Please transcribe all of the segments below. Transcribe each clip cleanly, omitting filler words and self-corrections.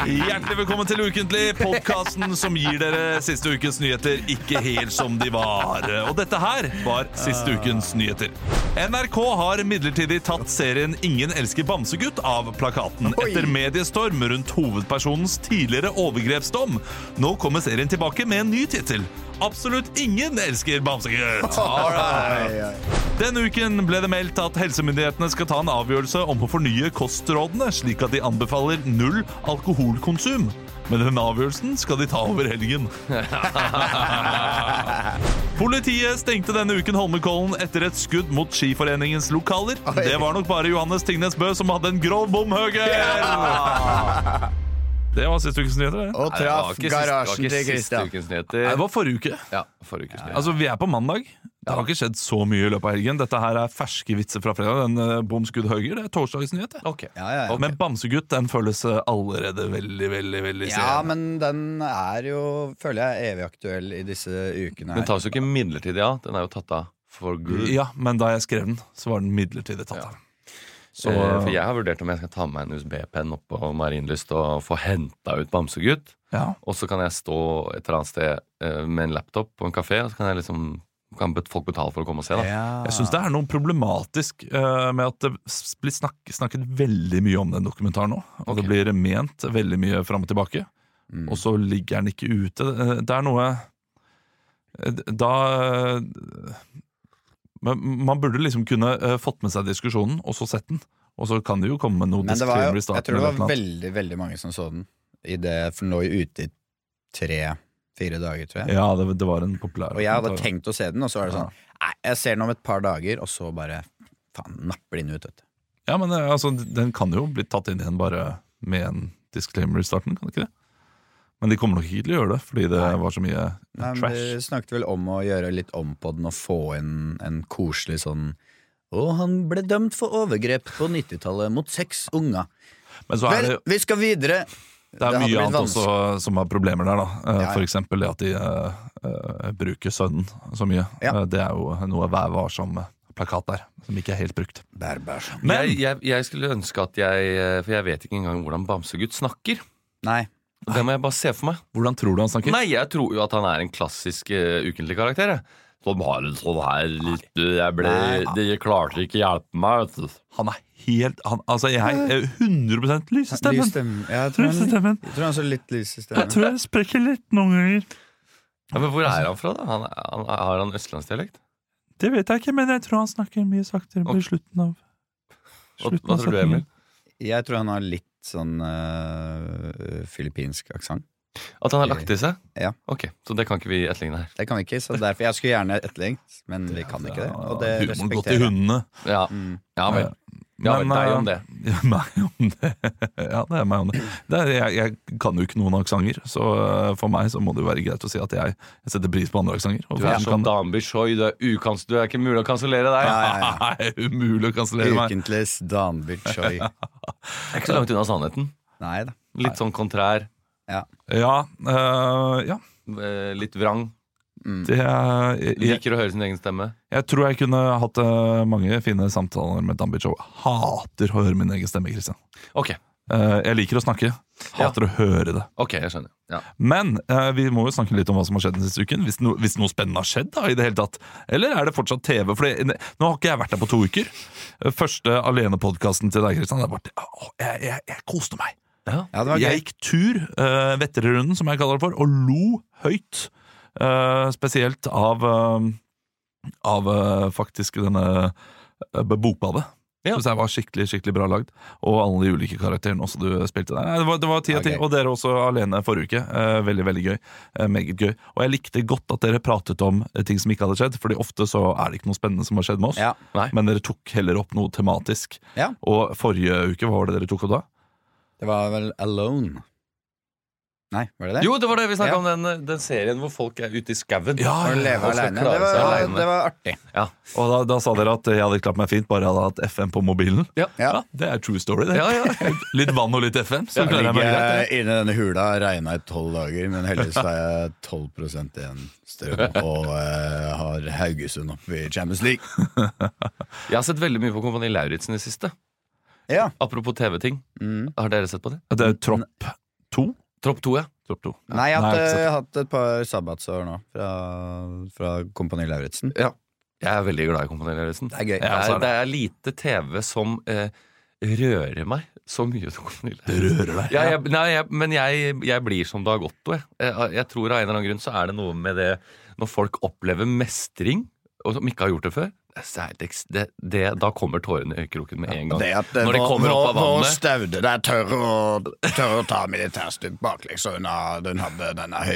Hjertelig velkommen til Ukentlig, podcasten som gir dere siste ukens nyheter ikke helt som de var. Og dette her var siste ukens nyheter. NRK har midlertidig tatt serien Ingen elsker Bamsegutt av plakaten etter mediestorm rundt hovedpersonens tidligere overgrepsdom. Nå kommer serien tilbake med en ny titel. Absolutt ingen elsker Bamsegutt. Denne uken ble det meldt at helsemyndighetene skal ta en avgjørelse om å fornye kostrådene, slik at de anbefaler 0 alkoholkonsum. Men den avgjørelsen skal de ta over helgen. Politiet stengte denne uken Holmenkollen etter et skudd mot Skiforeningens lokaler. Det var nok bare Johannes Tingnes Bø som hadde en grov bomhøger. Det var siste ukens nyheter. Og traff garasjen til Kristian. Det var forrige uke. Ja, forrige ukes nyheter. Altså, vi er på mandag. Det har ikke skjedd så mye i løpet av helgen. Dette her er ferske vitser fra fredag. Den bomskudd høyger, det er torsdagens nyhet. Ok. Ja. Men Bamsegutt, den føles allerede veldig Ja, men den er jo, føler jeg, evig aktuell i disse ukene Den her. tas jo ikke midlertidig av. Den er jo tatt av for good. Ja, men da jeg skrev den, så var den midlertidig tatt av. Så, For jeg har vurdert om jeg skal ta med en USB-penn opp på Marienlyst og få hentet ut Bamsegutt. ja. Og så kan jeg stå et eller annet sted med en laptop på en kafé, og så kan jeg liksom folk betale for å komme og se da. Jeg synes det er noe problematisk med at det blir snakket veldig mye om den dokumentaren nå. Og det blir ment veldig mye frem og tilbake. Og så ligger den ikke ute. Det er noe man burde liksom kunne fått med seg diskusjonen og så sett den. Og så kan det jo komme noe Men det var jo, disclaimer i starten. jeg tror det var veldig mange som så den i det, for den lå jo ute i 3-4 dager, tror jeg. Ja, det var en populær. Og jeg hadde tenkt å se den, og så var det sånn nei, jeg ser den om et par dager, og så bare faen, napper den ut, vet du. Ja, men altså, den kan jo bli tatt inn igjen bare med en disclaimer i starten, kan det ikke det? Men de kommer nok ikke til å gjøre det, fordi det var så mye trash. Vi snakket vel om å gjøre litt om på den og få inn en koselig sånn og han ble dømt for overgrep på 90-tallet mot 6 unger. Men så er Vel, vi skal videre. det er mye annet også som har problemer der da. Ja. For eksempel det at de bruker sønnen så mye. Ja. Det er jo noe Vær varsom plakat der, som ikke er helt brukt. Bærbærsam. Men Jeg skulle ønske at for jeg vet ikke engang hvordan Bamsegutt snakker. Nei. Det må jeg bare se for meg. hvordan tror du han snakker? Nei, jeg tror jo at han er en klassisk ukentlig karakter. Sånn her litt De klarte ikke hjelpe meg, vet du. Han er helt altså jeg er 100% lys i stemmen. Lysstemme. Jeg tror han er så litt lys i stemmen. tror jeg sprekker litt noen ganger. Ja, men hvor er han fra da? Har han østlandsdialekt? Det vet jeg ikke, men jeg tror han snakker mye saktere på slutten av Hva tror du, Emil? Jeg tror han har litt sånn filippinsk aksent. At han har lagt i seg? Ja. Ok, så det kan ikke vi etterligne her. Det kan vi ikke, så derfor jeg skulle gjerne etterlengt, men vi kan ikke det. Og det Humor gått respekterer i jeg. hundene. Ja, ja vel. Ja, vel, deg om det. Ja, meg om det. Ja, det er meg om det. Jeg kan jo ikke noen aksenter, så for meg så må det jo være greit å si at jeg setter pris på andre aksenter. Du er som Danby Choi, du er ikke mulig å kansellere deg. Ja. Nei, umulig å kansellere meg. Ukentligs Danby Choi. Det er ikke så langt unna sannheten. Nei da. Litt sånn kontrær, Ja, litt vrang. det jeg Liker å høre sin egen stemme. tror jeg kunne hatt mange fine samtaler med Danby Show. Hater å høre min egen stemme, Kristian. Ok, Jeg liker å snakke, hater å høre det. ok, jeg skjønner. Ja. Men vi må jo snakke litt om hva som har skjedd den siste uken. Hvis noe spennende har skjedd da, i det hele tatt. Eller er det fortsatt TV? For nå har ikke jeg vært der på 2 uker. Første alene-podcasten til deg, Kristian, jeg koste meg. Ja. Ja, det var Jeg gøy. gikk tur, Vetterøyrunden som jeg kaller det for, og lo høyt. Spesielt av faktisk denne Bokbadet. Ja. Synes jeg var skikkelig bra lagd. Og alle de ulike karakterene også du spilte der. Nei, det var 10 av 10, Ja, gøy. og dere også alene forrige uke. Veldig gøy. Meget gøy. Og jeg likte godt at dere pratet om ting som ikke hadde skjedd, fordi ofte så er det ikke noe spennende som har skjedd med oss. Ja. Nei. Men dere tok heller opp noe tematisk. Ja. Og forrige uke, hva var det dere tok opp da? Det var vel Alone. Nei, var det det? Jo, det var det vi snakket Ja. om den serien hvor folk er ute i skauen. Å leve og skal alene. klare seg alene. Det var artig. Ja. Og da sa dere at jeg hadde klart meg fint bare jeg hadde hatt FM på mobilen. Ja. Ja. Det er true story, det. Ja. Litt vann og litt FM, så Jeg klarer jeg meg greit. ligger inne i denne hula, regnet i 12 dager, men heldigvis har jeg 12% igjen strøm og har Haugesund oppe i Champions League. Jeg har sett veldig mye på Kompani Lauritzen i det siste. Ja. Apropos TV-ting. Har dere sett på det? Det er jo 2? Tropp 2, ja. Tropp 2. Nei, jeg ikke har sett. hatt et par sabbatsår nå fra Kompani Lauritzen. Ja. Jeg er veldig glad i Kompani Lauritzen. Det er gøy. Ja, altså, Det er lite TV som rører meg så mye som Kompani Det Lauritzen. rører deg. Men jeg blir som Dag Otto. Jeg tror av en eller annen grunn så er det noe med det når folk opplever mestring, og som ikke har gjort det før. Da kommer tårene i øyekroken med en gang. Det at Når de kommer opp av vannet. Staude der tør å ta militærstunt baklengs unna den hadde denne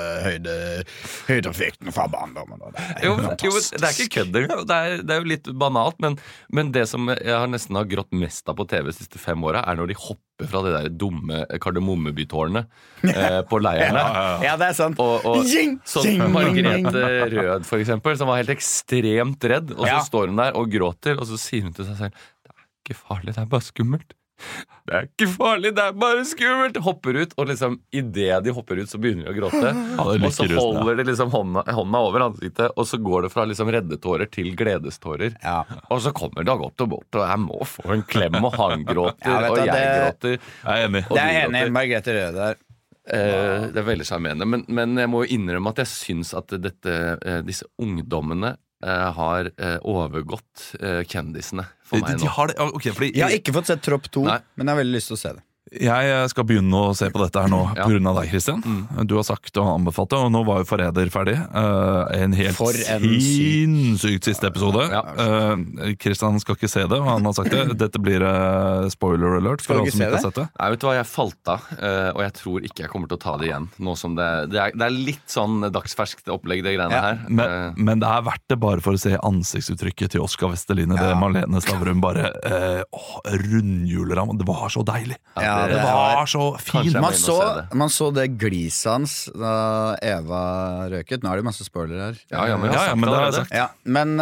høydeeffekten fra barndommen. Jo, det er ikke kødd engang. Det er jo litt banalt, men det som jeg nesten har grått mest av på TV de siste 5 åra, er når de hopper fra det der dumme Kardemommebytårnet på leirene. Ja, det er sant. Og Jing, sånn jing, Margrethe Rød, for eksempel, som var helt ekstremt redd, og så Ja. står hun der og gråter, og så sier hun til seg selv: det er ikke farlig, det er bare skummelt. Det er ikke farlig, det er bare skummelt. Hopper ut, og liksom idet de hopper ut, så begynner de å gråte. det Og så lykker ut, holder de liksom hånda over ansiktet, og så går det fra liksom reddetårer til gledestårer. Ja. Og så kommer Dag Otto bort, og jeg må få en klem, og han gråter, Ja, vet og du, jeg det- gråter. Jeg er enig. Og Det er de jeg enig i. gråter. Margrethe Rød der. Det er veldig sjarmerende, men jeg må jo innrømme at jeg syns at disse ungdommene har overgått kjendisene for meg De nå. har det, ok, fordi Jeg har ikke fått sett Tropp 2, Nei. men jeg har veldig lyst til å se det. jeg skal begynne å se på dette her nå Ja. på grunn av deg, Kristian. Du har sagt og anbefalt det, og nå var jo Forræder ferdig. En helt For en sinnssykt siste episode. Ja. Kristian skal ikke se det, og han har sagt det. Dette blir spoiler alert Skal for du alle ikke som se ikke har det? sett det. Nei, vet du hva, jeg falt av, og jeg tror ikke jeg kommer til å ta det igjen. Nå som det er litt sånn dagsferskt opplegg, det greiene Ja, her. Men det er verdt det bare for å se ansiktsuttrykket til Oskar Westerline. Det Ja. Marlene Stavrum bare rundhjuler ham. Det var så deilig. Ja, Det det var så Kanskje fint. jeg må Man inn og så, se det. man så det gliset hans da Eva røket. Nå er det masse spoiler her. Ja, men jeg har Ja, sagt men det har jeg allerede. sagt. Ja, men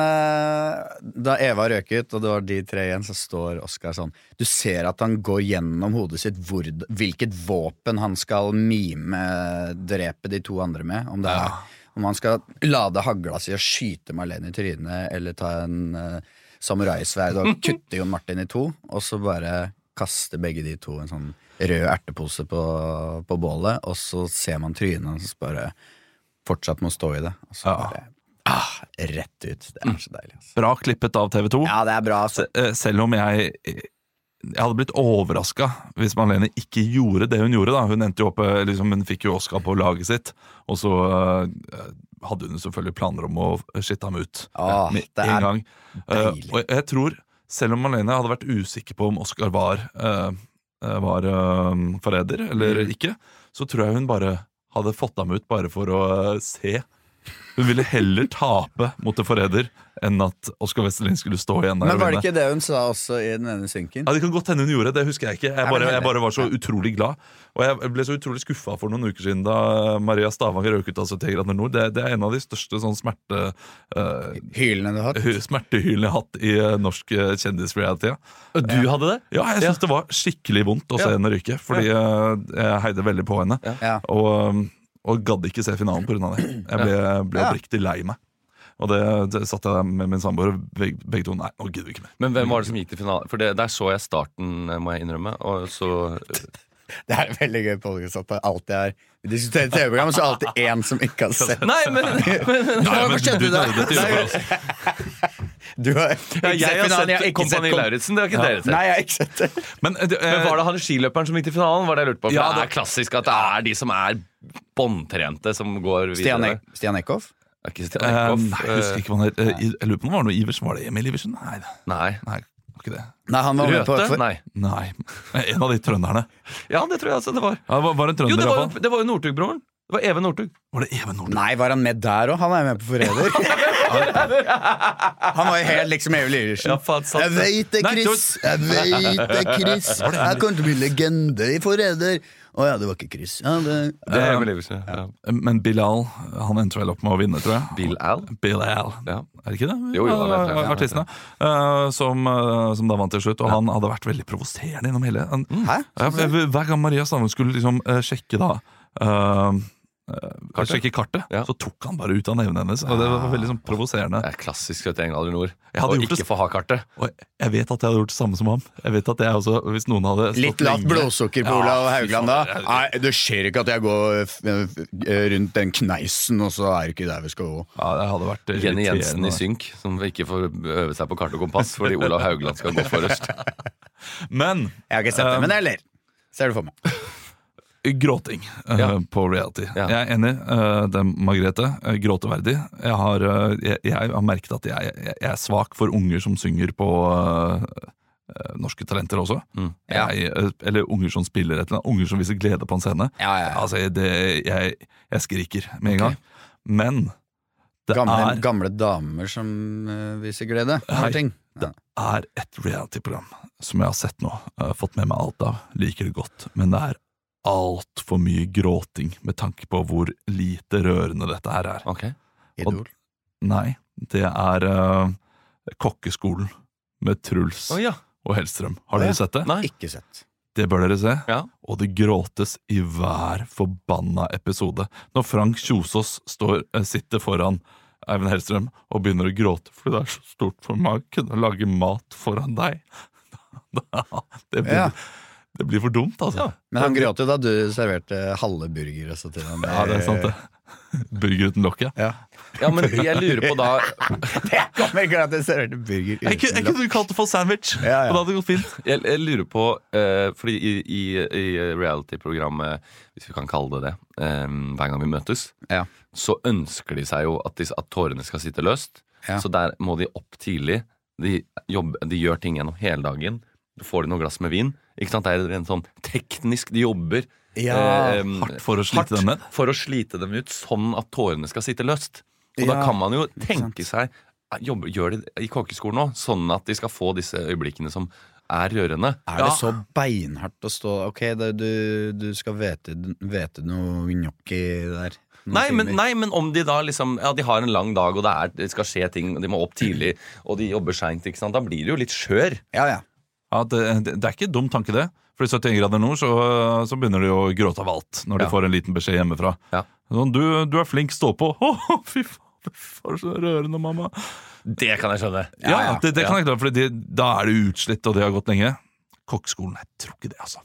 da Eva røket, og det var de tre igjen, så står Oskar sånn. Du ser at han går gjennom hodet sitt hvilket våpen han skal mime drepe de to andre med. Om det er om han skal lade hagla si og skyte Marlene i trynet, eller ta en samuraisverd og kutte Jon Martin i to, og så bare kaste begge de to en sånn rød ertepose på bålet, og så ser man trynet hans bare fortsatt må stå i det. Og så bare rett ut. Det er så deilig. Altså. Bra klippet av TV 2. Ja, det er bra. Altså. Selv om jeg hadde blitt overraska hvis Marlene ikke gjorde det hun gjorde. Da. Hun endte jo opp, hun fikk jo Oskar på laget sitt, og så hadde hun selvfølgelig planer om å skitte ham ut med det en er gang. deilig. Og jeg tror, selv om Marlene hadde vært usikker på om Oskar var forræder eller ikke, så tror jeg hun bare hadde fått ham ut bare for å se. Hun ville heller tape mot en forræder enn at Oskar Westerlin skulle stå igjen der Men og var det vinne. ikke det hun sa også i den ene synken? Ja, Det kan godt hende hun gjorde det, husker jeg ikke. men Jeg bare var så utrolig glad. Og jeg ble så utrolig skuffa for noen uker siden da Maria Stavanger røk ut av 71 grader nord. Det er en av de største sånn Hylene du har hatt? smertehylene jeg har hatt i norsk kjendisreality. Og du hadde det? Ja, jeg syns det var skikkelig vondt å se henne ryke, fordi jeg heide veldig på henne. Ja. Og gadd ikke se finalen pga. det. Jeg ble oppriktig lei meg. Og det satt jeg der med min samboer, og begge to nei, nå gidder vi ikke mer. Men hvem var det som gikk til finalen? For der så jeg starten, må jeg innrømme. Og så Det er veldig gøy podcast at det alltid er vi diskuterer TV-program, så er det alltid én som ikke har sett. Nei, men Hva skjedde der? Dette gjorde for oss. Du har ikke jeg sett har finalen, jeg har sett ikke sett Kompani Lauritzen, det har ikke dere sett. Nei, jeg har ikke sett det. Men, Men var det han skiløperen som gikk til finalen? Var det jeg lurte på? For Ja, det er klassisk at det er de som er båndtrente, som går Stian, videre. Stian Eckhoff? Er ikke Stian Eckhoff? jeg husker ikke hva han het. Jeg lurer på om det var noe Iversen. Var det Emil Iversen? Nei, Nei. det var ikke det. Nei, han var med på Røte? Nei. Nei, en av de trønderne. Ja, det tror jeg altså det var. Ja, var en trønder Jo, i hvert fall. det var jo Northug-broren. Det var Even Northug. Var det Even Nordli? Nei, var han med der òg? Han er med på Forræder. Han var jo helt liksom Even Iversen. Ja, faen, sant. Jeg veit det, Nei, Chris. Jeg veit det, Chris. Jeg kommer til å bli legende i Forræder. Å ja, det var ikke Chris. Ja, Det er Even Iversen, ja. Men Bilal, han endte vel opp med å vinne, tror jeg. Bill Al. Bilal. Ja. Er det ikke det? Jo, han vet det, ja. Artisten, som da vant til slutt. Og han hadde vært veldig provoserende gjennom hele Hæ? Hver gang Maria Stavang skulle liksom sjekke da sjekke kartet, så tok han bare ut av neven hennes. Og det var veldig sånn provoserende. Det klassisk vet jeg, England Nord. Og ikke få ha kartet. Og jeg vet at jeg hadde gjort det samme som ham. Jeg vet at jeg også, hvis noen hadde litt lavt blodsukker på Olav Haugland da. Nei, det skjer ikke at jeg går rundt den kneisen, og så det ikke der vi skal gå. Ja, det hadde vært Jenny Jensen i synk, som ikke får øve seg på kart og kompass fordi Olav Haugland skal gå forrest. Men jeg har ikke sett det, men jeg ler. Ser du for meg? Gråting på reality. Jeg er enig, det er Margrethe, gråteverdig. Jeg har merket at jeg svak for unger som synger på norske talenter også. Eller unger som spiller et eller annet, unger som viser glede på en scene. Altså, jeg skriker med en gang. Men det gamle damer som viser glede. Det et reality-program som jeg har sett nå, fått med meg alt av, liker det godt, men det alt for mye gråting med tanke på hvor lite rørende dette her Okay. Idol? Nei, det Kokkeskolen med Truls og Hellstrøm. Har dere sett det? Nei. Ikke sett. Det bør dere se. Og det gråtes i hver forbanna episode. Når Frank Kjosås sitter foran Eivind Hellstrøm og begynner å gråte fordi det så stort for meg å kunne lage mat foran deg. Det blir for dumt, altså. Men han gråt jo da du serverte halve burger også til han. Ja, det sant det. Burger uten lokk, ja, men jeg lurer på da Det kommer ikke at jeg serverte burger uten lokk. Jeg kunne kalt det for sandwich, og da hadde det gått fint. Jeg lurer på, fordi i reality-programmet, hvis vi kan kalle det hver gang vi møtes, så ønsker de seg jo at tårene skal sitte løst. Så der må de opp tidlig. De gjør ting gjennom hele dagen. Du får de noen glass med vin. Ikke sant? Det en sånn teknisk, de jobber hardt for å slite dem ned. For å slite dem ut, sånn at tårene skal sitte løst. Og da kan man jo tenke seg, gjør det i kokkeskolen nå, sånn at de skal få disse øyeblikkene som rørende. Det så beinhardt å stå, ok, du skal vete noe gnocchi der. Nei, men om de da liksom de har en lang dag, og det skal skje ting, og de må opp tidlig, og de jobber sent, ikke sant? Da blir det jo litt skjør. Ja, det ikke en dum tanke det. For i 71 grader nord så begynner de å gråte av alt når de får en liten beskjed hjemmefra. Sånn, du flink, stå på. Fy faen, så rørende, mamma. Det kan jeg skjønne. Det kan jeg klare, for da det utslitt, og det har gått lenge. Kokkeskolen, jeg tror ikke det, altså.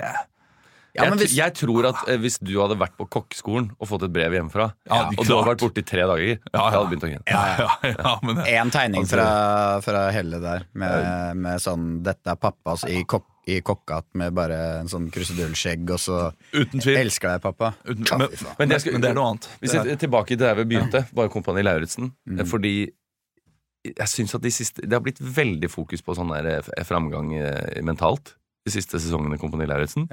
Jeg tror at hvis du hadde vært på kokkeskolen og fått et brev hjemmefra, og du hadde vært borte i 3 dager, jeg hadde begynt å grine. En tegning fra Helle der med sånn, dette pappas i kokkat med bare en sånn krusedullskjegg, og så uten tvil. Elsker deg, pappa. Men det noe annet. Hvis jeg tilbake til der vi begynte, bare Kompani Lauritzen, fordi jeg synes at det har blitt veldig fokus på sånn der framgang mentalt de siste sesongene Kompani Lauritzen.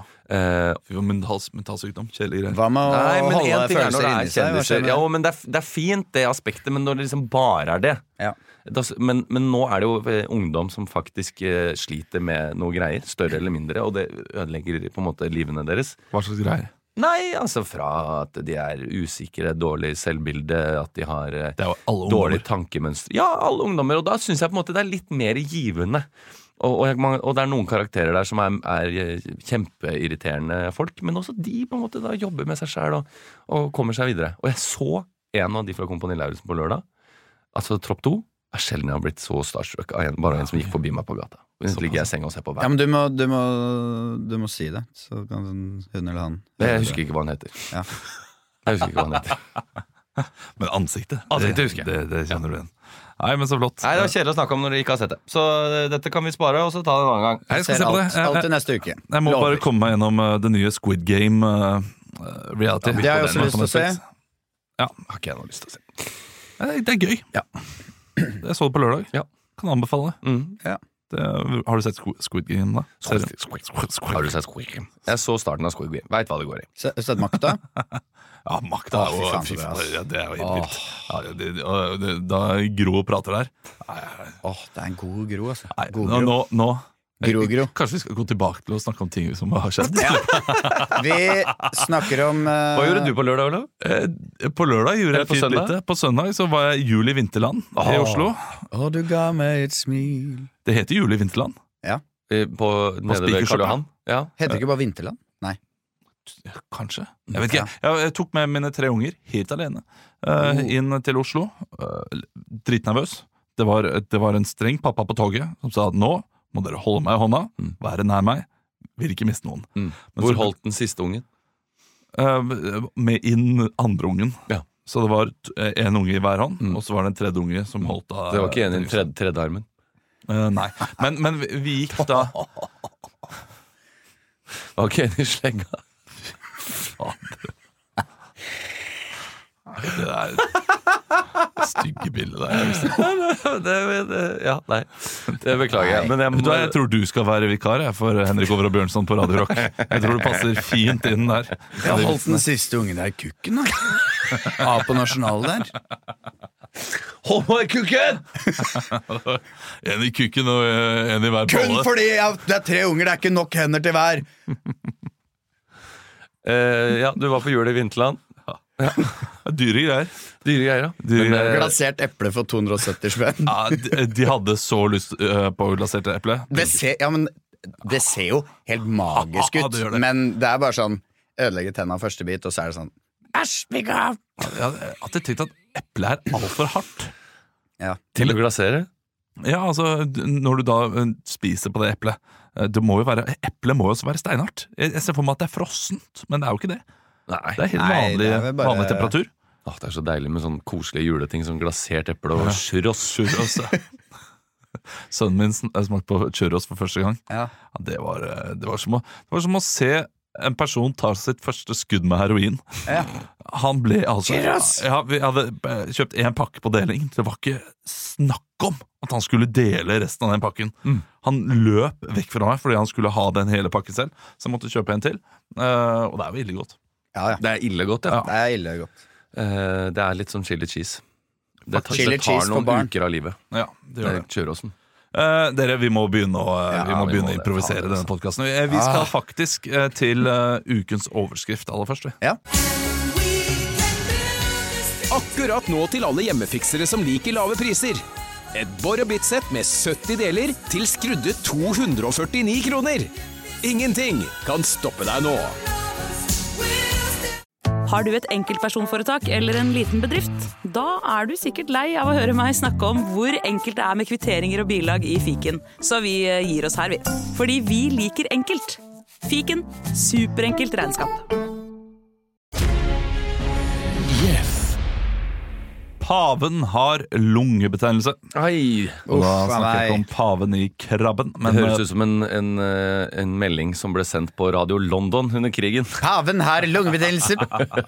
Mentalsykdom, kjedelig greier. Hva med å holde følelser inni seg? Ja, men det fint det aspektet, men når det liksom bare det. Men nå det jo ungdom som faktisk sliter med noe greier, større eller mindre, og det ødelegger på en måte livene deres. Hva slags greier? Nei, altså fra at de usikre, dårlig selvbilde, at de har dårlig tankemønster. Ja, alle ungdommer, og da synes jeg på en måte det litt mer givende. Og det noen karakterer der som kjempeirriterende folk, men også de på en måte da jobber med seg selv og kommer seg videre. Og jeg så en av de fra Kompani Lauritzen på lørdag, altså Tropp 2, sjelden jeg har blitt så starstruck av bare en som gikk forbi meg på gata. Så ligger jeg i senga og ser på hver. Ja, men du må si det, så kan hun eller han. Jeg husker ikke hva han heter. Jeg husker ikke hva han heter. Men ansiktet husker jeg. Det kjenner du igjen. Nei, men så flott. Nei, det var kjedelig å snakke om når du ikke har sett det. Så dette kan vi spare, og så ta det en annen gang. Jeg skal se på det. Alt til neste uke. Jeg må bare komme meg gjennom det nye Squid Game reality. Det har jeg også lyst til å se. Ja, har ikke jeg noe lyst til å se. Det gøy. Jeg så det på lørdag. Kan anbefale det. Har du sett Squid Game da? Har du sett Squid Game? Jeg så starten av Squid Game. Vet hva det går i. Sett Makta? Ja, Makta det jo helt vilt. Da Gro prater der. Det en god Gro, altså. Nå Gro. Kanskje vi skal gå tilbake til å snakke om ting som har skjedd. Vi snakker om Hva gjorde du på lørdag, Olav? På lørdag gjorde jeg fint lite. På søndag så var jeg Jul i Vinterland i Oslo. Du ga meg et smil. Det heter Jul i Vinterland. Nede ved Karl Johan. Heter det ikke bare Vinterland? Nei. Kanskje. Jeg vet ikke. Jeg tok med mine 3 unger helt alene inn til Oslo. Dritnervøs. Det var en streng pappa på toget som sa at nå må dere holde meg i hånda, være nær meg, vil ikke miste noen. Hvor holdt den siste ungen? Med inn andre ungen. Ja. Så det var en unge i hver hånd, og så var det en tredje unge som holdt av. Det var ikke en i den tredje armen? Nei, men vi gikk da. Ok, en i slegga. Det der stygge bildet der. Det beklager jeg. Men jeg tror du skal være vikar for Henrik Over og Bjørnson på Radio Rock. Jeg tror det passer fint inn der. Jeg har holdt den siste ungen der i kukken da. På nasjonale der. Hold meg i kukken! En i kukken og en i hver Kun bolle. fordi det er 3 unger, det er ikke nok hender til hver. Ja, du var på jul i Vinterland. Dyre greier. Glasert eple for 270 spenn. Ja, de hadde så lyst på glasert eple. Det ser jo helt magisk ut, det gjør det. men det er bare sånn ødelegge tenna første bit, og så er det sånn æsj, big up! Jeg hadde tenkt at eple er alt for hardt. Ja. Til å glasere? Ja, altså, når du da spiser på det eplet, eplet må jo også være steinhardt. Jeg ser for meg at det er frossent, men det er jo ikke det. Nei. Det er helt Nei, vanlig, det er vel bare- vanlig temperatur. Det er så deilig med sånn koselige juleting som glasert eple og churros. Sønnen min smakte på churros for første gang. Ja. Ja, det var som å se en person ta sitt første skudd med heroin. Ja. Han ble altså Churros! Ja, vi hadde kjøpt 1 pakke på deling. Det var ikke snakk om at han skulle dele resten av den pakken. Han løp vekk fra meg fordi han skulle ha den hele pakken selv. Så jeg måtte kjøpe en til. Og det er jo ille godt. Ja. Det er ille godt, ja. Det er ille godt. Det er litt som chili cheese. Det Chili cheese tar for noen barn. uker av livet. Ja, det gjør det. Churrosen. Dere, vi må begynne å vi må det. improvisere Faen, denne podcasten. Vi skal faktisk til ukens overskrift aller først. Ja. Akkurat nå til alle hjemmefiksere som liker lave priser. Et Borr & Bit-sett med 70 deler til skrudde 249 kroner. Ingenting kan stoppe deg nå. Har du et enkeltpersonforetak eller en liten bedrift? Da er du sikkert lei av å høre meg snakke om hvor enkelt det er med kvitteringer og bilag i fiken. Så vi gir oss her, vi. Fordi vi liker enkelt. Fiken, superenkelt regnskap. Paven har lungebetennelse. Ai, Og da Uff, snakker jeg ikke nei. om paven i krabben, det men høres ut som en melding som ble sendt på Radio London under krigen. Paven har lungebetennelse.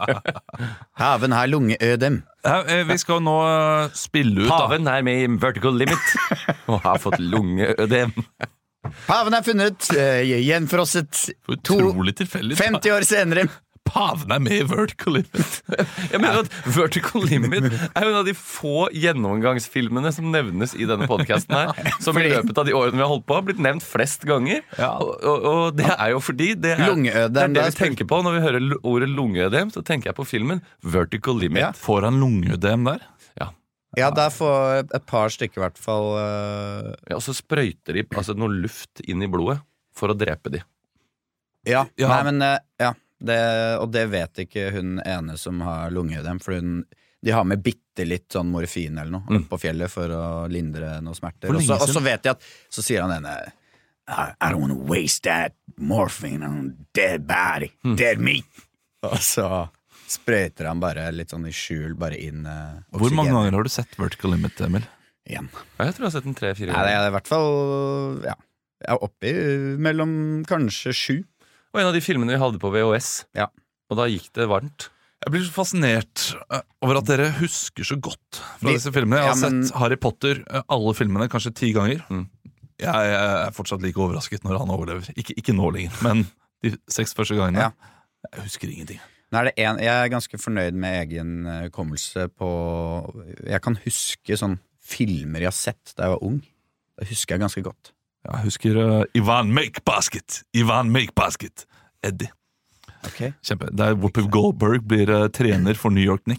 Paven har lungeødem. vi skal nå spille ut da. Paven er med i Vertical Limit og har fått lungeødem. Paven er funnet gjenfrosset Utrolig tilfeldig. 50 år senere. Paven er med i Vertical Limit. Jeg mener at Vertical Limit er jo en av de få gjennomgangsfilmene som nevnes i denne podcasten her, som i løpet av de årene vi har holdt på har blitt nevnt flest ganger. Ja. Og det er jo fordi det er Lungeødem, det det er vi tenker på når vi hører ordet lungeødem. Så tenker jeg på filmen Vertical Limit. Ja. Får han lungeødem der? Ja, der får et par stykker i hvert fall Ja, og så sprøyter de noe luft inn i blodet for å drepe de. Ja, Ja. Nei, men og det vet ikke hun ene som har lungeødem, for de har med bitte litt sånn morfin eller noe opp på fjellet for å lindre noe smerter. Hvor lenge Og så siden? vet de at så sier han ene I don't want to waste that morphine on dead body, dead meat. Og så sprøyter han bare litt sånn i skjul bare inn oksygen. Hvor mange ganger har du sett Vertical Limit, Emil? Igjen. Ja, jeg tror jeg har sett den 3-4 Nei, det ganger. er i hvert fall jeg er oppi mellom kanskje 7. Og en av de filmene vi hadde på VHS. Ja. Og da gikk det varmt. Jeg blir så fascinert over at dere husker så godt fra disse filmene. Jeg har Ja, men- sett Harry Potter, alle filmene, kanskje 10 ganger. Jeg er fortsatt like overrasket når han overlever. Ikke nå lenger, men de 6 første gangene. Ja. Jeg husker ingenting. Nå er det jeg er ganske fornøyd med egen hukommelse på Jeg kan huske sånn filmer jeg har sett da jeg var ung. Det husker jeg ganske godt. Jeg husker Ivan Make-Basket. Ivan Make-Basket. Eddie. Okay. Kjempe. Der Whoopi Goldberg blir trener for New York Knicks.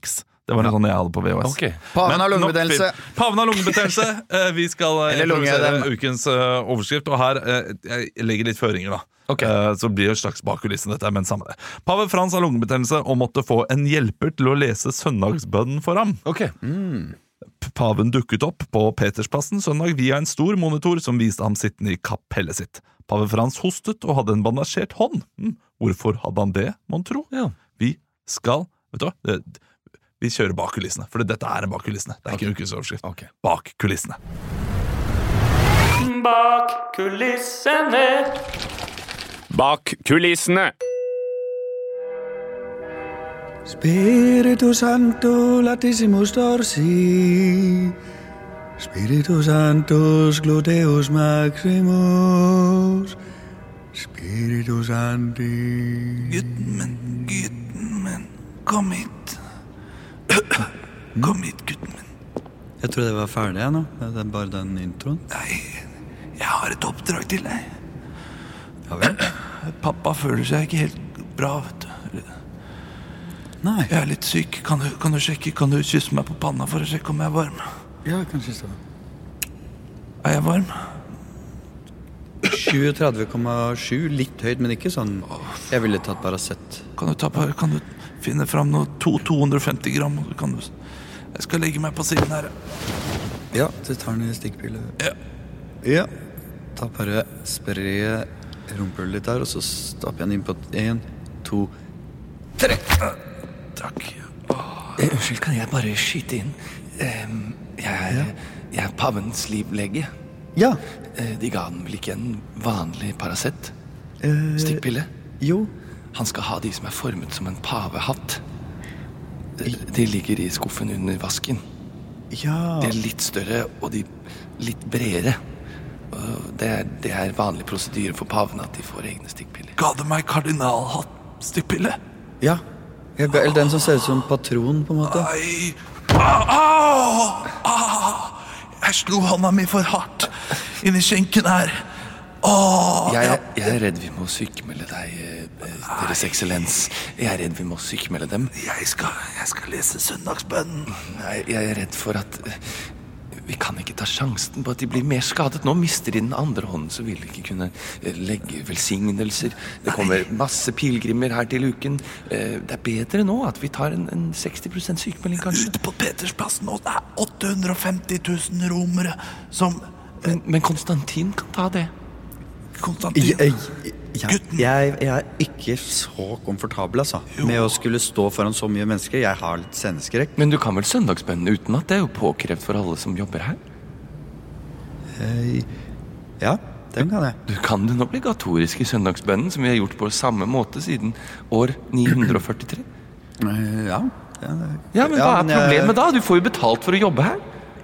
Det var en sånn jeg hadde på VHS. Ok. Paven har Men nok lungebetennelse. film. Paven har lungebetennelse. Vi skal Eller lunge, improvisere ukens overskrift, og her jeg legger litt føringer, da. Ok. Så blir det en slags bakkulissen, dette, men samme det. Pave Frans har lungebetennelse og måtte få en hjelper til å lese søndagsbønnen for ham. Ok. Paven dukket opp på Petersplassen søndag via en stor monitor som viste ham sittende i kapellet sitt. Pave Frans hostet og hadde en bandasjert hånd. Hvorfor hadde han det, mon tro? Ja. Vi skal, vet du hva, vi kjører bak kulissene, for dette er en bak kulissene. Det er ikke ukens overskrift. Ok. Bak kulissene. Bak kulissene. Bak kulissene. Spiritus Sancto latissimus dorsi, Spiritus Sanctus gluteus maximus, Spiritus Sancti. Gutten min, kom hit. Kom hit, gutten min. Jeg tror det var ferdig nå. Det er bare den introen. Nei, jeg har et oppdrag til deg. Ja vel? Pappa føler seg ikke helt bra, vet du. Nei. Jeg er litt syk. Kan du sjekke? Kan du kysse meg på panna for å sjekke om jeg er varm? Ja, kanskje så. Er jeg varm? 37,7, litt høyt, men ikke sånn. Jeg ville tatt Paracet. Kan du finne fram noe 250 gram? Jeg skal legge meg på siden her. Ja, du tar den i stikkpille. Ja. Ja. Ta bare spre rumpehullet litt her, og så stapper jeg den inn på 1, 2, 3. Takk. Unnskyld, kan jeg bare skyte inn? Jeg er pavens livlege. Ja. De ga han vel ikke en vanlig Paracet? Stikkpille? Jo. Han skal ha de som er formet som en pavehatt. De ligger i skuffen under vasken. Ja. De er litt større, og de litt bredere. Og det er vanlig prosedyre for paven at de får egne stikkpiller. Ga du meg kardinalhatt stikkpille? Ja. Eller den som ser ut som patron, på en måte. Ai. Jeg slo hånda mi for hardt inn i skjenken her. Jeg er redd vi må sykmelde deg, Deres Eksellens. Jeg er redd vi må sykmelde dem. Jeg skal lese søndagsbønnen. Jeg er redd for at vi kan ikke ta sjansen på at de blir mer skadet. Nå mister de den andre hånden, så vil vi ikke kunne legge velsignelser. Det kommer masse pilgrimer her til uken. Det er bedre nå at vi tar en 60% sykmelding, kanskje. Ute på Petersplassen, og det er 850 000 romere som... Men Konstantin kan ta det. Konstantin. Jeg er ikke så komfortabel, altså, med å skulle stå foran så mye mennesker. Jeg har litt sceneskrekk. Men du kan vel søndagsbønnen uten at det er jo påkrevd for alle som jobber her? Ja, den kan jeg. Du kan den obligatoriske søndagsbønnen som vi har gjort på samme måte siden år 943. Ja. Ja, men hva er problemet da? Du får jo betalt for å jobbe her.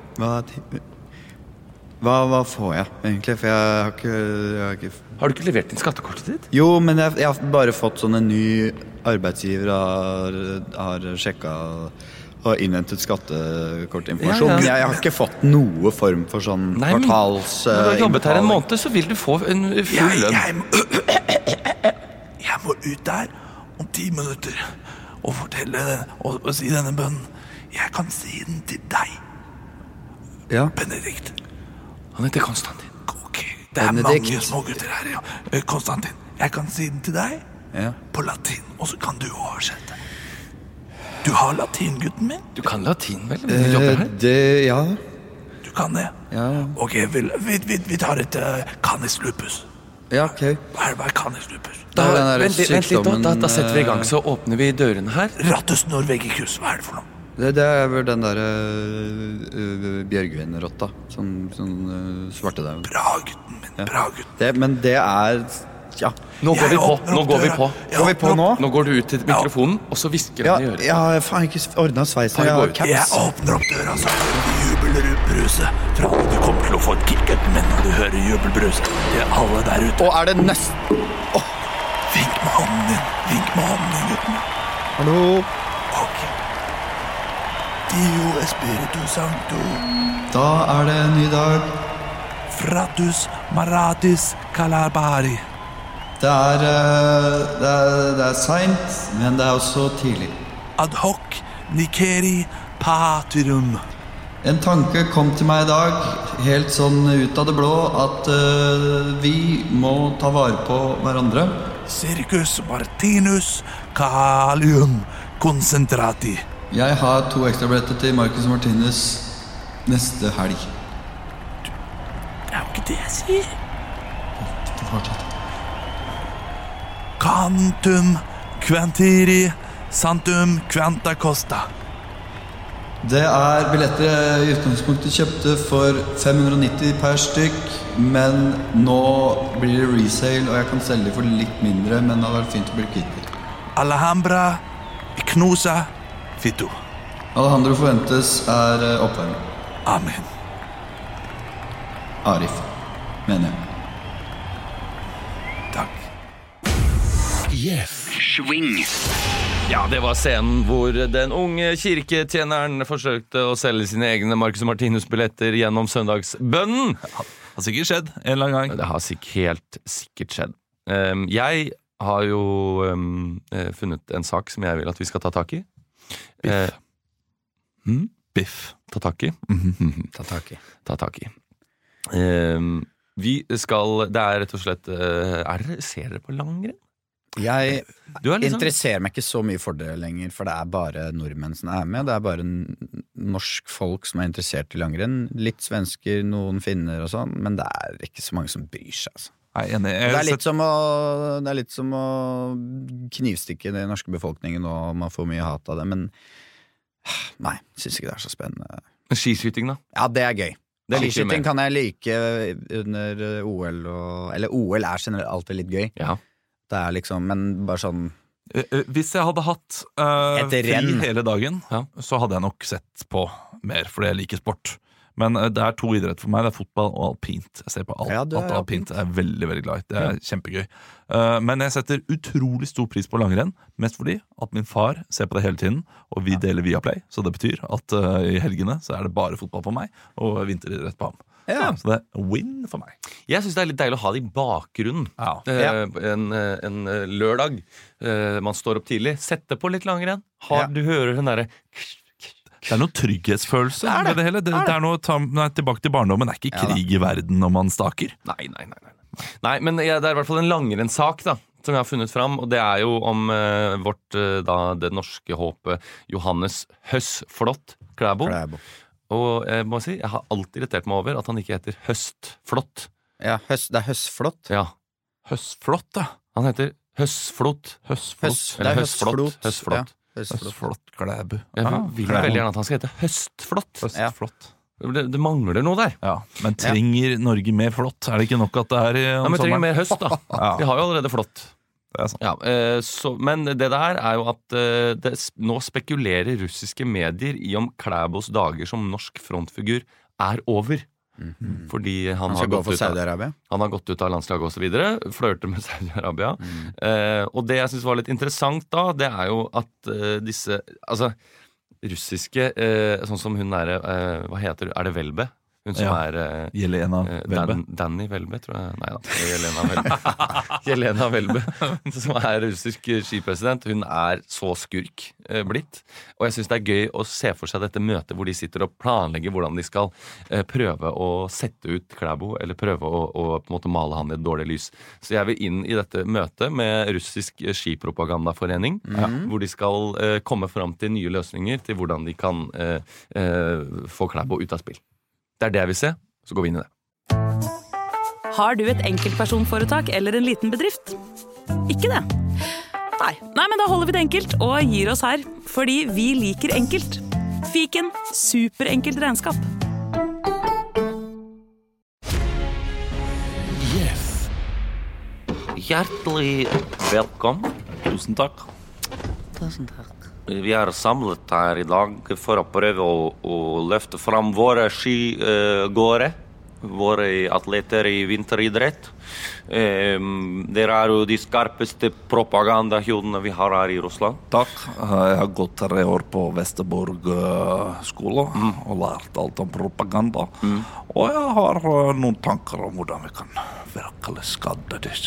Hva får jeg egentlig? For jeg har ikke... Har du ikke levert inn skattekortet ditt? Jo, men jeg har bare fått sånn en ny arbeidsgiver har sjekket og innhentet skattekortinformasjon. Ja. Men jeg har ikke fått noe form for sånn kvartals... Når du har jobbet her en måned, så vil du få en full lønn. Jeg må ut der om 10 minutter og fortelle og si denne bønnen. Jeg kan si den til deg, Ja. Benedikt. Han heter Konstantin. Ok, det er Benedikt. mange smågutter her, ja. Konstantin, jeg kan si den til deg på latin, og så kan du oversette. Du har latin, gutten min? Du kan latin, vel? Men du jobber her? Ja. Du kan det? Ja. Ok, vi tar et canis lupus. Ja, ok. Hva er canis lupus? Det er den der Vent litt, sykdommen, da setter vi i gang, så åpner vi dørene her. Ratus norvegicus, hva er det for noe? Det er vel den der bjørgvinrotta. Sånn svarte der. Bra, gutten min, bra, gutten. Men det er... Ja. Nå går vi på. Går vi på nå? Nå går du ut til mikrofonen, og så hvisker han i øret. Jeg har faen ikke ordnet sveisen. Bare Jeg gå har ut. caps. Jeg åpner opp døra, så hører du jubelbruset. Du kommer til å få et kick, gutten min, når du hører jubelbruset. Det er alle der ute. Og er det nesten... Vink med hånden din, gutten. Hallo? Ok. Dio Espiritu Sancto. Da er det en ny dag. Fratus Maratis Calabari. Det er sent, men det er også tidlig. Ad hoc Nikeri Patirum. En tanke kom til meg i dag, helt sånn ut av det blå, at vi må ta vare på hverandre. Circus Martinus Kalium Concentrati. Jeg har 2 ekstrabilletter til Marcus Martinus neste helg. Det er jo ikke det jeg sier. Fortsett. Quantum Quantiri Santum Quanta Costa. Det er billetter jeg i utgangspunktet kjøpte for 590 per stykk, men nå blir det resale, og jeg kan selge for litt mindre, men det hadde vært fint å bli kvitt det. Alhambra Iknusa Fitu. Alejandro Fuentes er oppvarmer. Amen. Arif, mener jeg. Takk. Ja, det var scenen hvor den unge kirketjeneren forsøkte å selge sine egne Marcus Martinus-billetter gjennom søndagsbønnen. Det har sikkert skjedd en eller annen gang. Det har helt sikkert skjedd. Jeg har jo funnet en sak som jeg vil at vi skal ta tak i. Biff. Biff. Ta tak i. Ta tak i. Vi skal, det er rett og slett ser dere på langrenn? Jeg liksom... interesserer meg ikke så mye for det lenger, for det er bare nordmenn som er med. Det er bare norsk folk som er interessert i langrenn. Litt svensker, noen finner og sånn, men det er ikke så mange som bryr seg, altså. Nei, enig. Det er litt som å knivstikke den norske befolkningen, og man får mye hat av det, men nei, synes ikke det er så spennende. Men skiskyting da? Ja, det er gøy. Skiskyting kan kan jeg like under OL, eller OL er generelt alltid litt gøy. Ja. Det er liksom, men bare sånn hvis jeg hadde hatt fri hele dagen, så hadde jeg nok sett på mer, fordi jeg liker sport. Men det er 2 idretter for meg, det er fotball og alpint. Jeg ser på alt alpint, jeg er veldig, veldig glad i. Det er kjempegøy. Men jeg setter utrolig stor pris på langrenn, mest fordi at min far ser på det hele tiden, og vi deler Viaplay, så det betyr at i helgene så er det bare fotball på meg, og vinteridrett på ham. Ja. Så det er win for meg. Jeg synes det er litt deilig å ha det i bakgrunnen. En lørdag man står opp tidlig, setter på litt langrenn. Du hører den der. Det er noe trygghetsfølelse med det hele. Det er noe tilbake til barndommen. Det er ikke krig i verden når man staker. Nei, men det er i hvert fall en langrennssak da, som jeg har funnet fram, og det er jo om det norske håpet Johannes Høsflot Klæbo. Og jeg må si, jeg har alltid irritert meg over at han ikke heter Høstflot. Ja, det er Høsflot. Ja. Høsflot, da. Han heter Høsflot. Eller Høsflot. Høsflot Klæbu. Jeg vil veldig gjerne at han skal hete Høstflott. Det mangler noe der. Ja, men trenger Norge mer flott? Er det ikke nok at det er men trenger mer høst da. Vi har jo allerede flott. Det er sånn. Men det der er jo at nå spekulerer russiske medier i om Klæbos dager som norsk frontfigur er over. Fordi han har gått ut Saudi-Arabia. Han har gått ut av landslaget og så videre, flørter med Saudi-Arabia. Og det jeg synes var litt interessant da, det er jo at disse russiske, sånn som hun er, hva heter hun? Er det Velbe? Hun som er Jelena Velbe. Danny Velbe, tror jeg. Nei da, Jelena Velbe. Jelena Velbe, som er russisk skipresident. Hun er så skurk blitt. Og jeg synes det er gøy å se for seg dette møtet hvor de sitter og planlegger hvordan de skal prøve å sette ut Klæbo, eller prøve å på en måte male han i et dårlig lys. Så jeg vil inn i dette møtet med russisk skipropagandaforening, hvor de skal komme fram til nye løsninger til hvordan de kan få Klæbo ut av spill. Det er det jeg vil se, så går vi inn i det. Har du et enkeltpersonforetak eller en liten bedrift? Ikke det? Nei, men da holder vi det enkelt og gir oss her, fordi vi liker enkelt. Fiken, superenkelt regnskap. Hjertelig velkommen. Tusen takk. Vi er samlet her i dag for å prøve å løfte fram våre skigåere, våre atleter i vinteridrett. Dere er jo de skarpeste propagandahodene vi har her i Russland. Takk. Jeg har gått 3 år på Vesterborg skole og lært alt om propaganda. Og jeg har noen tanker om hvordan vi kan virkelig skadde disse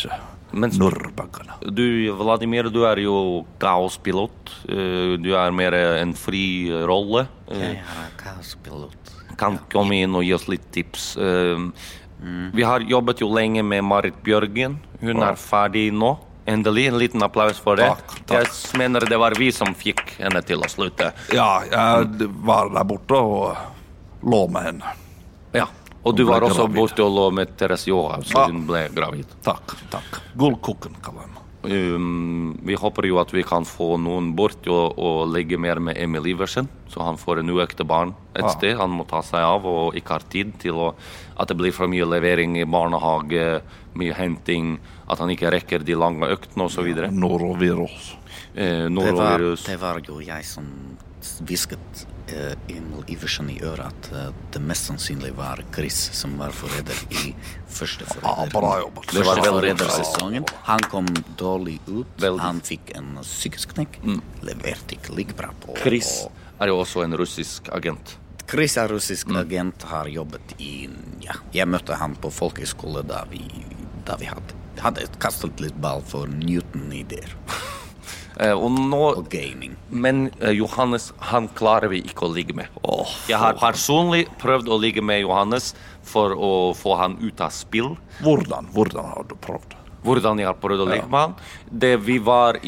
Norrbaggarna. Du, Vladimir, du jo kaospilot. Du mer en fri rolle. Jeg kaospilot. Kan komme inn og gi oss litt tips. Vi har jobbet jo lenge med Marit Bjørgen. Hun ferdig nå. Endelig, en liten applaus for det. Takk. Jeg mener det var vi som fikk henne til å slutte. Ja, jeg var der borte og lå med henne. Ja, og du Hun ble var også gravid. borte og lå med Therese Johaug, så hun ble gravid. Takk. Gullkokken kaller jeg. Vi håper jo at vi kan få noen bort og legge mer med Emil Iversen, så han får en uekte barn et sted. Han må ta seg av og ikke har tid til at det blir for mye levering i barnehage, mye henting, at han ikke rekker de lange øktene og så videre. Norovirus. Norovirus. Det var jo jeg som visket Emil Iversen i øret at det mest sannsynlig var Chris som var forræder i første forræder. Bra jobbet. Det var veldig forrædersesongen. Han kom dårlig ut. Veldig. Han fikk en psykisk knekk. Leverte ikke like bra på. Chris jo også en russisk agent. Chris russisk agent, har jobbet i jeg møtte han på folkeskole da vi hadde kastet litt ball for Newton-ideer Og nå, og gaming. men Johannes, han klarer vi ikke å ligge med. Jeg har personlig prøvd å ligge med Johannes for å få han ut av spill. Hvordan har du prøvd? Hvordan jeg har prøvd å ligge med han. Vi var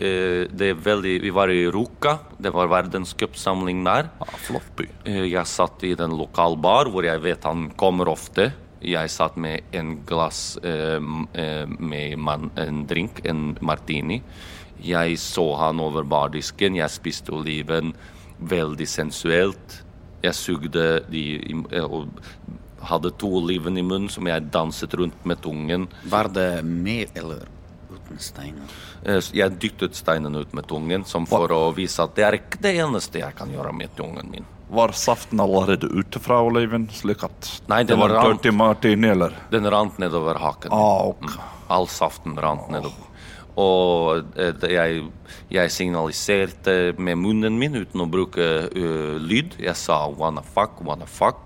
i Ruka. Det var verdenscupsamling der. Flott by. Jeg satt i den lokal bar, hvor jeg vet han kommer ofte. Jeg satt med en glass med en drink, en martini. Jeg så han over bardisken. Jeg spiste oliven. Veldig sensuelt. Jeg sugde og hadde 2 oliven i munnen som jeg danset rundt med tungen. Var det med eller uten steiner? Jeg dyttet steinen ut med tungen, som for å vise at det ikke det eneste jeg kan gjøre med tungen min. Var saften allerede ute fra oliven, slik at Nei, det var en dirty martini, eller? Den rant nedover haken. Ok. All saften rant nedover. Og jeg signaliserte med munnen min uten å bruke lyd. Jeg sa wanna fuck.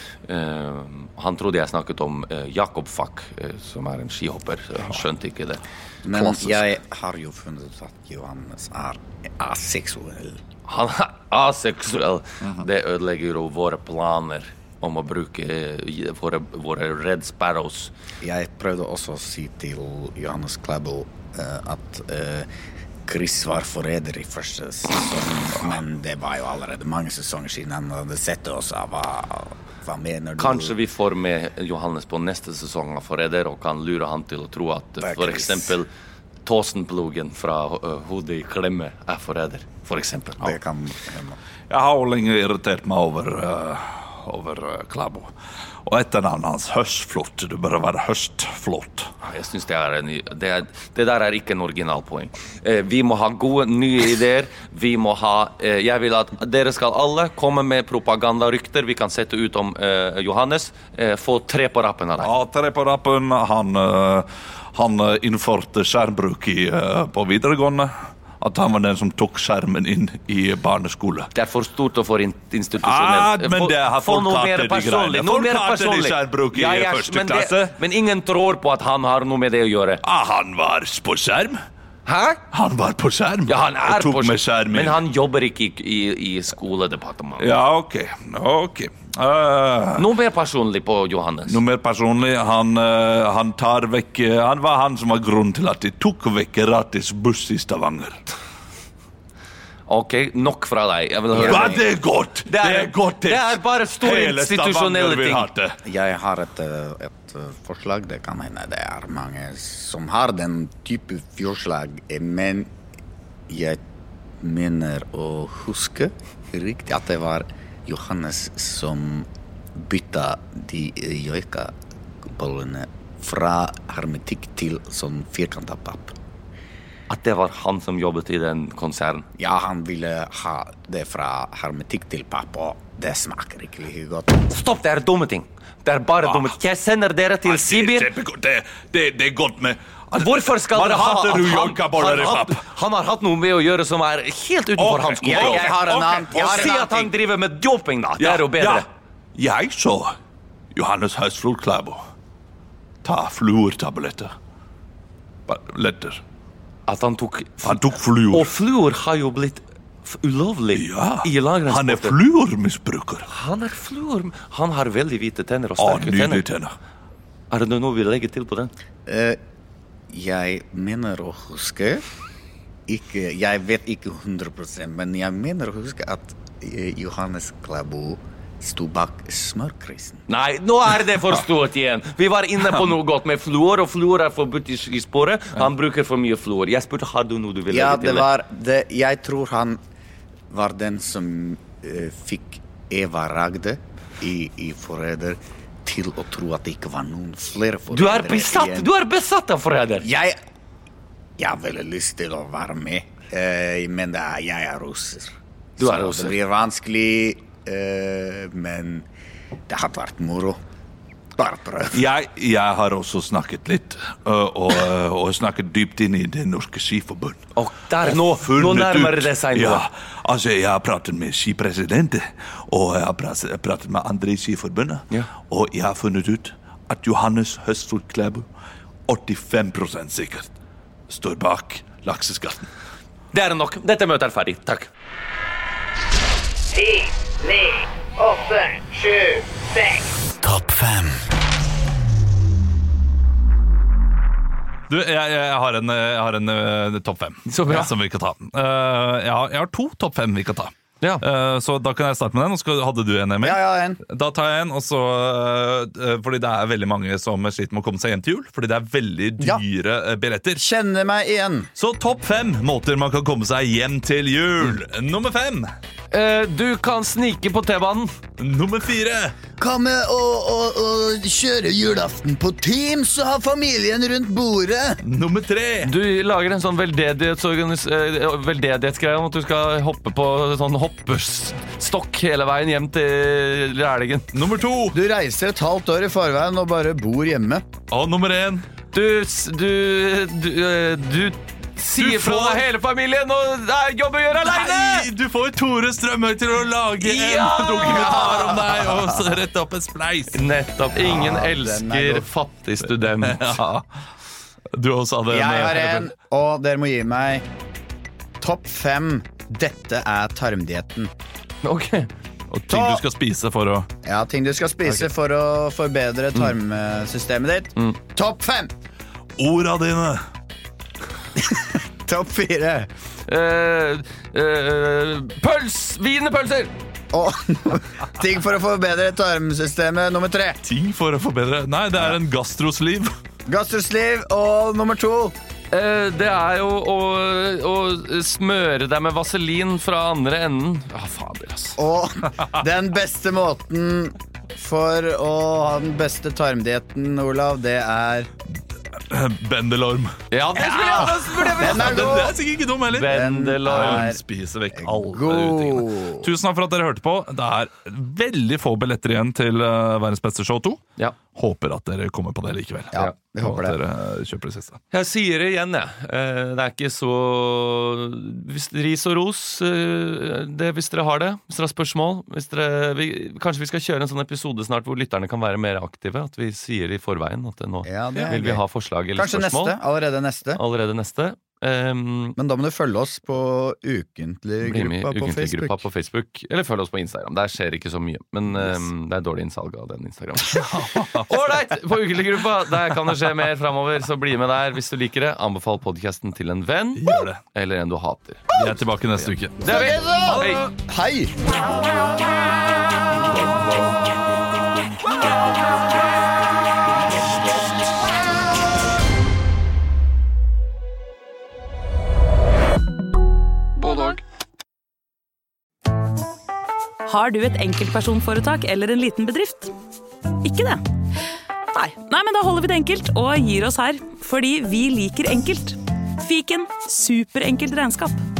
Han trodde jeg snakket om Jakob Fuck, som en skihopper. Han skjønte ikke det. Men jeg har jo funnet at Johannes aseksuell. Han aseksuell. Det ødelegger jo våre planer om å bruke våre Red Sparrows. Jeg prøvde også å si til Johannes Klæbo at Chris var forræder i første sesong, men det var jo allerede mange sesonger siden han hadde sett oss av hva mener du? Kanskje vi får med Johannes på neste sesong av forræder og kan lure han til å tro at for eksempel Tåsenplogen fra hodet i klemme forræder, for eksempel. Det kan hende. Jeg har jo lenge irritert meg over Klæbo. Og etternavnet hans, Høstflott. Du bør være Høstflott. Jeg synes det der ikke en originalpoeng. Vi må ha gode, nye ideer. Vi må ha, jeg vil at dere skal alle komme med propagandarykter vi kan sette ut om Johannes. Få 3 på rappen av deg. Ja, 3 på rappen. Han innførte skjermbruk på videregående. At han var den som tok skjermen inn i barneskole. Det for stort og for institusjonelt. Men det har folk hatt det de greiene. Folk hatt det i skjermbruk i første klasse. Men ingen tror på at han har noe med det å gjøre. Han var på skjerm. Hæ? Han var på skjerm. Ja, han og tok på med skjerm inn. Men han jobber ikke i skoledepartementet. Ja, ok. Noe mer personlig på Johannes. Noe mer personlig. Han tar vekk. Han var han som var grunnen til at de tok vekk gratis buss i Stavanger. Ok, nok fra deg. Jeg vil høre Ja, det er godt. Det er godt. Det bare store Hele institusjonelle Stavanger vil ting. ha det. Jeg har et forslag. Det kan hende det er mange som har den type forslag, men jeg mener å huske riktig at det var Johannes som bytta de joikabollene fra hermetikk til sånn firkantet papp. At det var han som jobbet i den konsernen. Ja, han ville ha det fra hermetikk til papp, og det smaker ikke like godt. Stopp, det er dumme ting. Det er bare dumme ting. Jeg sender dere til Sibir. Det er godt med. Hvorfor skal dere hater du joikaboller i papp? Han har hatt noe med å gjøre som er helt utenfor hans kontroll. Jeg har en annen Si at han driver med doping, da. Det er jo bedre. Ja. Jeg så Johannes Høstflot Klæbo ta fluortabletter. Billetter. At han tok fluor. Og fluor har jo blitt ulovlig i langrennssporten. Han fluormisbruker. Han har veldig hvite tenner og sterke nydelige tenner. Er det noe vi legger til på den? Jeg mener å huske ikke, jeg vet ikke 100%, men jeg mener å huske at Johannes Klæbo sto bak smørkrisen. Nei, nå er det forstått igjen. Vi var inne på noe godt med fluor, og fluor er forbudt i skisporet. Han bruker for mye fluor. Jeg spurte, har du noe du vil legge til? Ja, jeg tror han var den som fikk Eva Ragde i Forræder til å tro at det ikke var noen flere forrædere. Du er besatt av forræder. Jeg har veldig lyst til å være med, men jeg er russer. Du er russer. Det blir vanskelig, men det har vært moro. Bare prøv. Jeg har også snakket litt, og snakket dypt inn i det norske skiforbund. Og der, nå nærmer det seg nå. Ja, altså jeg har pratet med skipresidenten, og jeg har pratet med andre i skiforbundet, og jeg har funnet ut at Johannes Høstflot Klæbo 85% sikkert står bak lakseskatten. Det er nok. Dette møtet er ferdig. Takk. 10, 9, 8, 7, 6. Topp 5. Du, jeg har en topp 5 som vi kan ta. Jeg har 2 topp 5 vi kan ta. Ja. Så da kan jeg starte med den. Og hadde du en, Emil? Ja, en. Da tar jeg en, og så fordi det er veldig mange som sliter med å komme seg hjem til jul, fordi det er veldig dyre billetter. Kjenner meg igjen. Så topp 5 måter man kan komme seg hjem til jul. Nummer 5. Du kan snike på T-banen. Nummer 4. Hva med å kjøre julaften på Teams og ha familien rundt bordet? Nummer 3. Du lager en sånn veldedighetsgreie om at du skal hoppe på sånn hoppestokk hele veien hjem til Rælingen. Nummer 2. Du reiser et halvt år i forveien og bare bor hjemme. Og nummer 1. Du sier fra hele familien, og det er jobb å gjøre alene! Nei, du får Tore Strømøy til å lage en dokumentar om deg, og så rette opp en spleis. Nettopp. Ingen elsker fattig student. Ja. Du også hadde Jeg har en, og dere må gi meg topp 5. Dette er tarmdietten. Ok. Og ting du skal spise for å... Ja, ting du skal spise for å forbedre tarmsystemet ditt. Topp 5. Orda dine. Topp 4. Wienerpølser. Og ting for å forbedre tarmsystemet. Nummer 3. Ting for å forbedre... Nei, det er en gastrosliv. Gastrosliv. Og nummer 2. Det er jo å smøre deg med vaselin fra andre enden. Fader, ass. Og den beste måten for å ha den beste tarmdietten, Olav, det er... Bendelorm. Ja, det skulle jeg Den er god. Det er sikkert ikke dum heller. Bendelorm. Spiser vekk alle utingene. Tusen takk for at dere hørte på. Det er veldig få billetter igjen til Verdens beste show 2. Ja. Håper at dere kommer på det likevel. Ja, vi håper det. Og at dere kjøper det siste. Jeg sier det igjen, jeg. Det er ikke så ris og ros. Hvis dere har det. Hvis dere har spørsmål. Kanskje vi skal kjøre en sånn episode snart hvor lytterne kan være mer aktive. At vi sier i forveien at nå vil vi ha forslag eller Kanskje spørsmål. Kanskje allerede neste. Men da må du følge oss på ukentlig-gruppa på Facebook. Eller følg oss på Instagram. Der skjer ikke så mye. Men det er dårlig innsalg av den Instagram. Alright, på ukentlig-gruppa der kan det skje mer fremover. Så bli med der hvis du liker det. Anbefal podcasten til en venn. Gjør det. Eller en du hater. Vi er tilbake neste uke. Det er vi. Hei. Har du et enkeltpersonforetak eller en liten bedrift? Ikke det? Nei, men da holder vi det enkelt og gir oss her. Fordi vi liker enkelt. Fiken superenkelt regnskap.